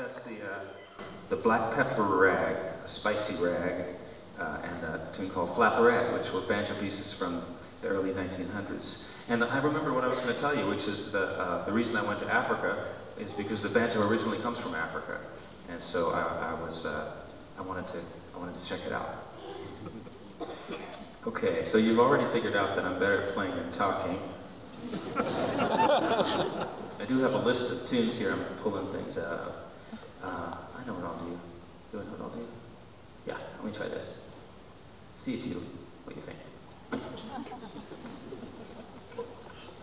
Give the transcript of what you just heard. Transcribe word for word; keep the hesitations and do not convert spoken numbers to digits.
that's the, uh, the Black Pepper Rag, a spicy rag, uh, and a tune called Flapperette, which were banjo pieces from the early nineteen hundreds. And I remember what I was going to tell you, which is the, uh, the reason I went to Africa is because the banjo originally comes from Africa. And so I, I was, uh, I wanted to, I wanted to check it out. Okay, so you've already figured out that I'm better at playing than talking. I do have a list of tunes here I'm pulling things out of. Uh, I know what I'll do. Do I know what I'll do? Yeah, let me try this. See if you, what you think.